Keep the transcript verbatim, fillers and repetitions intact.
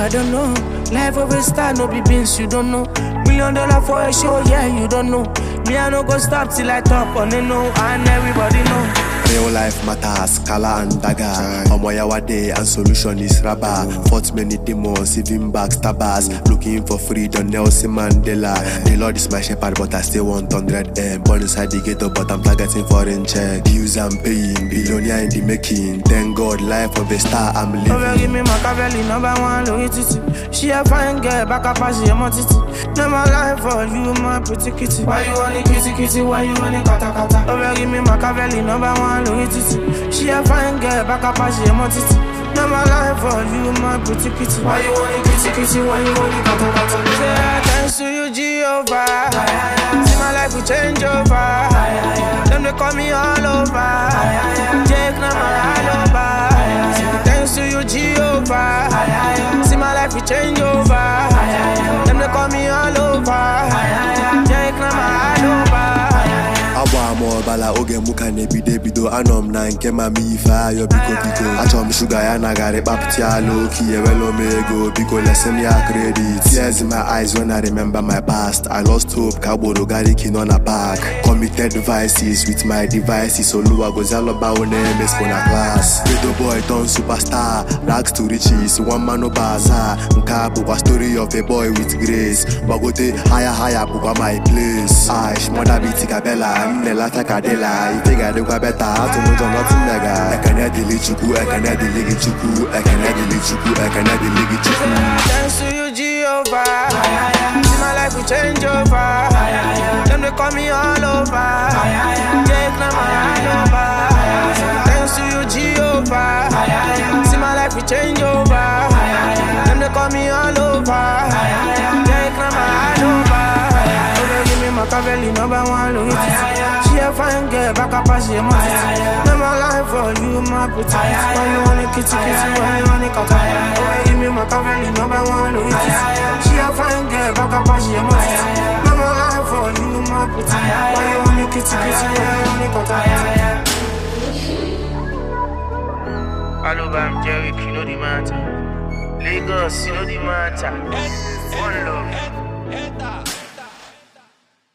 I don't know. Life of a star, no be beans, you don't know. Million dollar for a show, yeah, you don't know. Me, I no go stop till I top on the know, and everybody know. Real life matters, Kala and Daga. Omoyawa day and solution is rubber. Fought many demons, even backstabbers. Looking for freedom, Nelson Mandela. The Lord is my shepherd, but I still want one hundred M. Born inside the ghetto, but I'm targeting foreign check. Use and paying, billionaire in the making. Thank God, life of a star, I'm living. Over give me Machiavelli, number one, Louis Titi. She a fine girl, back up as she a titi. Never lie for you, my pretty kitty. Why you want it, kitty kitty? Why you want it, kata kata? Over give me Machiavelli, number one, Louis Titi. She a fine girl, back up as she a titi. Never lie for you, my pretty kitty. Why you want it, kitty kitty? Why you want it, kata kata? Say thanks to you, Jehovah. See my life will change over. Them they call me all over. Jake now my all over. Thanks to you, Jehovah. See my life will change over. Them they call me all over. Jake now my all over. Awa mo bala oge muka nebi debido anom na nke mami ifa yo biko biko achom sugar ya nagare papti alo kiye welo mego biko lesson ya credit. Tears in my eyes when I remember my past. I lost hope kaboro gari kino na park. Committed vices with my devices. Oluwa gozalo ba one mes for na class. Little boy turn superstar. Rags to riches. One man no bazaar. Nka bukwa story of a boy with grace. Bagote higher higher bukwa my place. Aish mother biti kabela. Nella Cadella, you think I do better. To move on nothing nega. I can't delete you, I can't delete you, I can't delete you, I can't delete you. Thanks to you, Jehovah. See my life will change over. Them they call me all over. Jake now my all over. Thanks to you, Jehovah. See my life will change over. Them they call me all over. Jake now my all over. Machiavelli, number one, Louis Titi. She a fine girl, back up as she a titi. Never lie for you, my pretty. Why you want it, kitty kitty? Why you want it, kata? Oh, give me Machiavelli, number one, Louis Titi. She a fine girl, back up as she a titi. Never lie for you, my pretty. Why you want it, kitty kitty? Why you want it, kata? Hello, I'm Jerry, you know the matter. Lagos, you know the matter. One love.